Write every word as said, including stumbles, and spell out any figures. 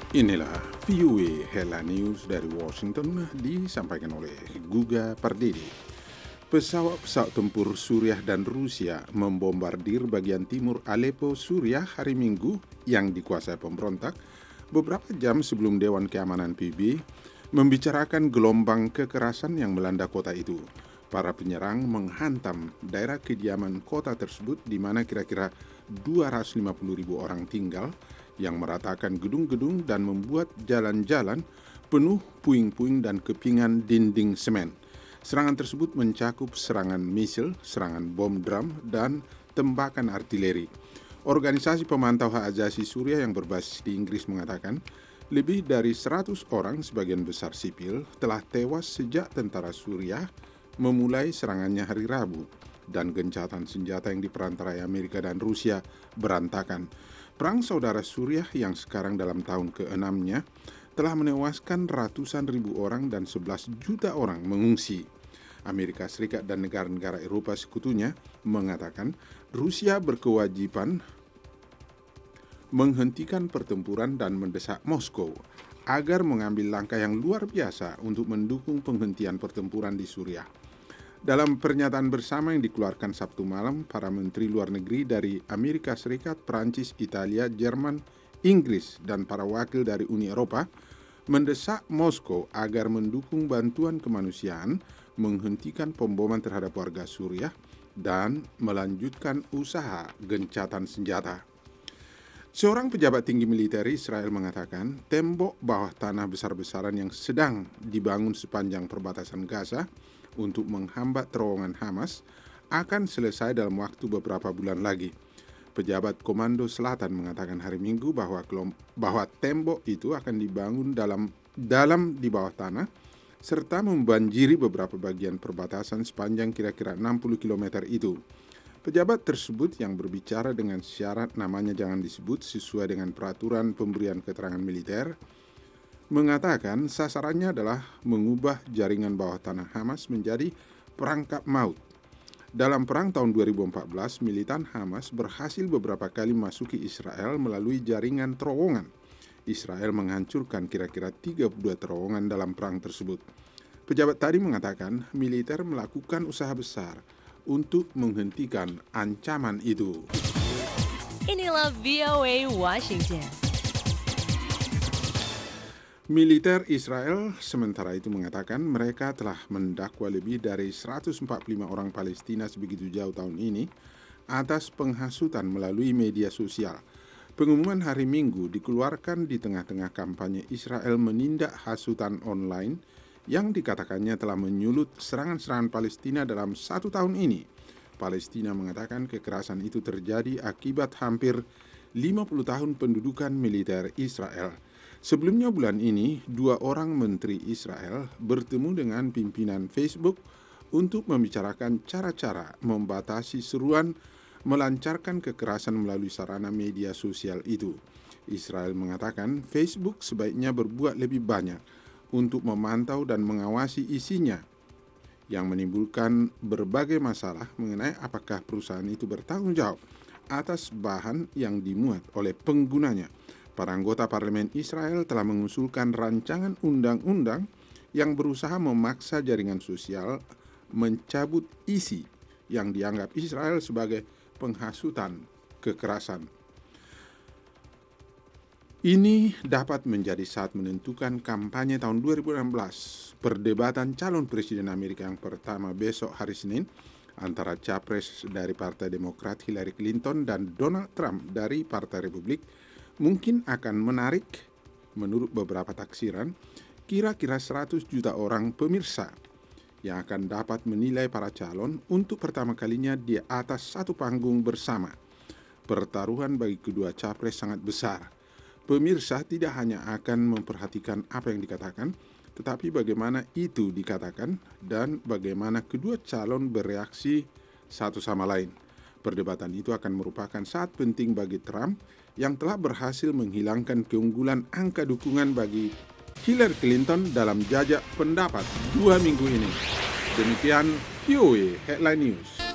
Inilah V O A Hela News dari Washington disampaikan oleh Guga Pardede. Pesawat-pesawat tempur Suriah dan Rusia membombardir bagian timur Aleppo, Suriah hari Minggu yang dikuasai pemberontak beberapa jam sebelum Dewan Keamanan P B membicarakan gelombang kekerasan yang melanda kota itu. Para penyerang menghantam daerah kediaman kota tersebut di mana kira-kira dua ratus lima puluh ribu orang tinggal, yang meratakan gedung-gedung dan membuat jalan-jalan penuh puing-puing dan kepingan dinding semen. Serangan tersebut mencakup serangan misil, serangan bom drum, dan tembakan artileri. Organisasi pemantau hak asasi Suriah yang berbasis di Inggris mengatakan lebih dari seratus orang, sebagian besar sipil, telah tewas sejak tentara Suriah memulai serangannya hari Rabu, dan gencatan senjata yang diperantarai Amerika dan Rusia berantakan. Perang saudara Suriah yang sekarang dalam tahun keenamnya telah menewaskan ratusan ribu orang dan sebelas juta orang mengungsi. Amerika Serikat dan negara-negara Eropa sekutunya mengatakan Rusia berkewajiban menghentikan pertempuran dan mendesak Moskow agar mengambil langkah yang luar biasa untuk mendukung penghentian pertempuran di Suriah. Dalam pernyataan bersama yang dikeluarkan Sabtu malam, para menteri luar negeri dari Amerika Serikat, Prancis, Italia, Jerman, Inggris, dan para wakil dari Uni Eropa mendesak Moskow agar mendukung bantuan kemanusiaan, menghentikan pemboman terhadap warga Suriah, dan melanjutkan usaha gencatan senjata. Seorang pejabat tinggi militer Israel mengatakan tembok bawah tanah besar-besaran yang sedang dibangun sepanjang perbatasan Gaza untuk menghambat terowongan Hamas akan selesai dalam waktu beberapa bulan lagi. Pejabat Komando Selatan mengatakan hari Minggu bahwa bahwa tembok itu akan dibangun dalam dalam di bawah tanah serta membanjiri beberapa bagian perbatasan sepanjang kira-kira enam puluh kilometer itu. Pejabat tersebut yang berbicara dengan syarat namanya jangan disebut sesuai dengan peraturan pemberian keterangan militer mengatakan sasarannya adalah mengubah jaringan bawah tanah Hamas menjadi perangkap maut. Dalam perang tahun dua ribu empat belas, militan Hamas berhasil beberapa kali masuki Israel melalui jaringan terowongan. Israel menghancurkan kira-kira tiga puluh dua terowongan dalam perang tersebut. Pejabat tadi mengatakan militer melakukan usaha besar untuk menghentikan ancaman itu. Inilah V O A Washington. Militer Israel sementara itu mengatakan mereka telah mendakwa lebih dari seratus empat puluh lima orang Palestina sebegitu jauh tahun ini atas penghasutan melalui media sosial. Pengumuman hari Minggu dikeluarkan di tengah-tengah kampanye Israel menindak hasutan online yang dikatakannya telah menyulut serangan-serangan Palestina dalam satu tahun ini. Palestina mengatakan kekerasan itu terjadi akibat hampir lima puluh tahun pendudukan militer Israel. Sebelumnya bulan ini, dua orang menteri Israel bertemu dengan pimpinan Facebook untuk membicarakan cara-cara membatasi seruan melancarkan kekerasan melalui sarana media sosial itu. Israel mengatakan Facebook sebaiknya berbuat lebih banyak untuk memantau dan mengawasi isinya, yang menimbulkan berbagai masalah mengenai apakah perusahaan itu bertanggung jawab atas bahan yang dimuat oleh penggunanya. Para anggota parlemen Israel telah mengusulkan rancangan undang-undang yang berusaha memaksa jaringan sosial mencabut isi yang dianggap Israel sebagai penghasutan kekerasan. Ini dapat menjadi saat menentukan kampanye tahun dua ribu enam belas. Perdebatan calon presiden Amerika yang pertama besok hari Senin antara capres dari Partai Demokrat Hillary Clinton dan Donald Trump dari Partai Republik mungkin akan menarik, menurut beberapa taksiran, kira-kira seratus juta orang pemirsa yang akan dapat menilai para calon untuk pertama kalinya di atas satu panggung bersama. Pertaruhan bagi kedua capres sangat besar. Pemirsa tidak hanya akan memperhatikan apa yang dikatakan, tetapi bagaimana itu dikatakan dan bagaimana kedua calon bereaksi satu sama lain. Perdebatan itu akan merupakan saat penting bagi Trump yang telah berhasil menghilangkan keunggulan angka dukungan bagi Hillary Clinton dalam jajak pendapat dua minggu ini. Demikian V O A Headline News.